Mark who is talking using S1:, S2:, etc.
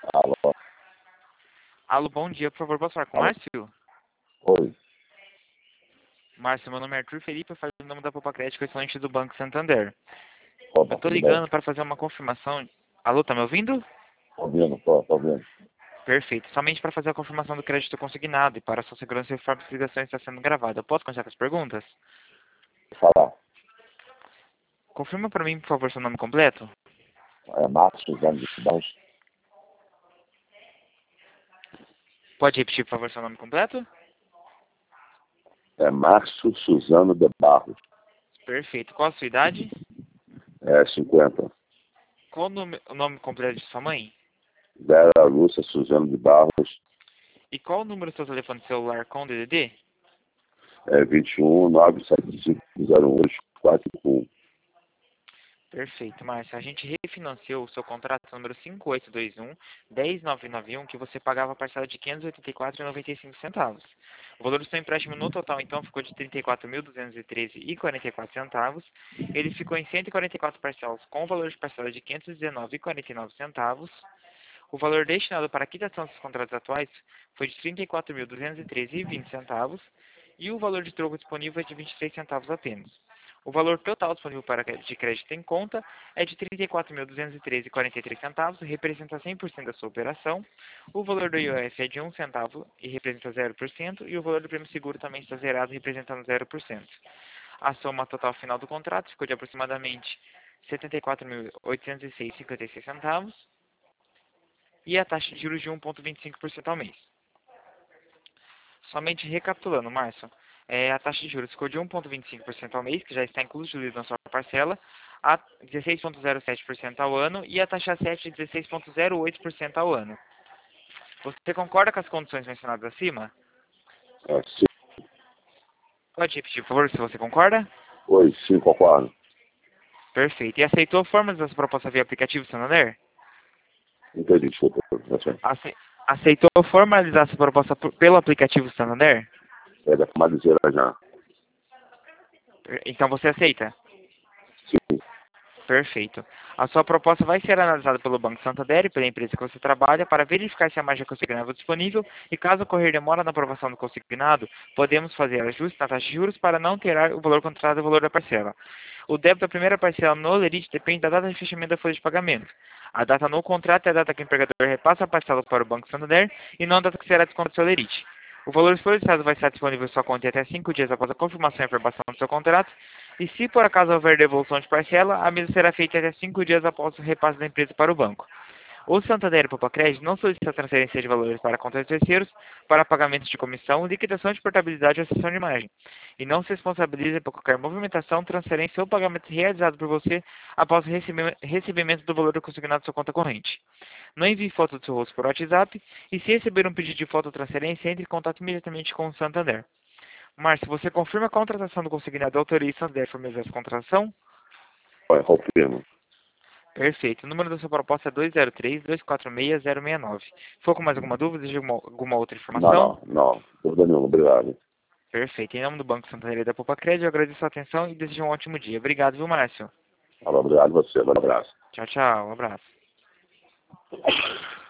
S1: Alô,
S2: Alô, bom dia, por favor, posso falar com o
S1: alô,
S2: Márcio?
S1: oi,
S2: Márcio, meu nome é Arthur Felipe, eu falo em nome da Poupa Crédito, excelente do Banco Santander. Eu
S1: opa,
S2: tô
S1: tudo bem?
S2: ligando para fazer uma confirmação. Alô, tá me ouvindo?
S1: Tô ouvindo, tô ouvindo.
S2: Perfeito. Somente para fazer a confirmação do crédito consignado e para a sua segurança e informe que a ligação está sendo gravada. Eu posso começar com as perguntas?
S1: Vou falar,
S2: Confirma para mim, por favor, seu nome completo.
S1: Márcio Suzano de Barros,
S2: Pode repetir, por favor, seu nome completo?
S1: Márcio Suzano de Barros,
S2: Perfeito. Qual a sua idade?
S1: 50.
S2: Qual o nome completo de sua mãe?
S1: Vera Lúcia Suzano de Barros,
S2: E qual o número do seu telefone celular com DDD?
S1: 21 975 01
S2: Perfeito, Márcio. A gente refinanciou o seu contrato número 5821-10991, que você pagava a parcela de R$ 584,95. O valor do seu empréstimo no total, então, ficou de R$ 34.213,44. Ele ficou em 144 parcelas, com o valor de parcela de R$ 519,49. O valor destinado para a quitação dos contratos atuais foi de R$ 34.213,20. E o valor de troco disponível é de 23 centavos apenas. O valor total disponível para de crédito em conta é de R$ 34.213,43, representa 100% da sua operação. O valor do IOF é de 1 centavo e representa 0%, e o valor do prêmio seguro também está zerado, representando 0%. A soma total final do contrato ficou de aproximadamente R$ 74.806,56 e a taxa de juros de 1,25% ao mês. Somente recapitulando, Márcio, a taxa de juros ficou de 1,25% ao mês, que já está incluído na sua parcela, a 16,07% ao ano e a taxa 7 de 16,08% ao ano. Você concorda com as condições mencionadas acima?
S1: Sim,
S2: Pode repetir, por favor, se você concorda?
S1: oi, sim, concordo.
S2: Perfeito. E aceitou a forma dessa proposta via aplicativo Santander?
S1: Entendi, desculpa.
S2: Aceitou formalizar essa proposta pelo aplicativo Santander?
S1: Da formalizeira já.
S2: Então você aceita?
S1: Sim,
S2: Perfeito. A sua proposta vai ser analisada pelo Banco Santander e pela empresa que você trabalha para verificar se a margem consignada é disponível e, caso ocorrer demora na aprovação do consignado, podemos fazer ajustes na taxa de juros para não alterar o valor contratado e o valor da parcela. O débito da primeira parcela no Lerite depende da data de fechamento da folha de pagamento. A data no contrato é a data que o empregador repassa a parcela para o Banco Santander e não a data que será descontado do seu Lerite. O valor solicitado vai estar disponível em sua conta em até 5 dias após a confirmação e aprovação do seu contrato. E se por acaso houver devolução de parcela, a mesma será feita até 5 dias após o repasse da empresa para o banco. O Santander e Poupa Crédito não solicita transferência de valores para contas de terceiros para pagamentos de comissão, liquidação de portabilidade ou cessão de imagem. E não se responsabiliza por qualquer movimentação, transferência ou pagamento realizado por você após o recebimento do valor consignado à sua conta corrente. Não envie foto do seu rosto por WhatsApp e, se receber um pedido de foto ou transferência, entre em contato imediatamente com o Santander. Márcio, você confirma a contratação do consignado e autoriza o Santander a formalizar essa contratação?
S1: oi, confirmo.
S2: Perfeito. O número da sua proposta é 203-246-069. Ficou com mais alguma dúvida? Deseja alguma outra
S1: Não,
S2: informação?
S1: não, não. Dúvida nenhuma, obrigado.
S2: Perfeito. Em nome do Banco Santander e da Poupa Crédito, eu agradeço a atenção e desejo um ótimo dia. Obrigado, viu, Márcio?
S1: Obrigado a você, um abraço.
S2: Tchau, tchau. Um abraço.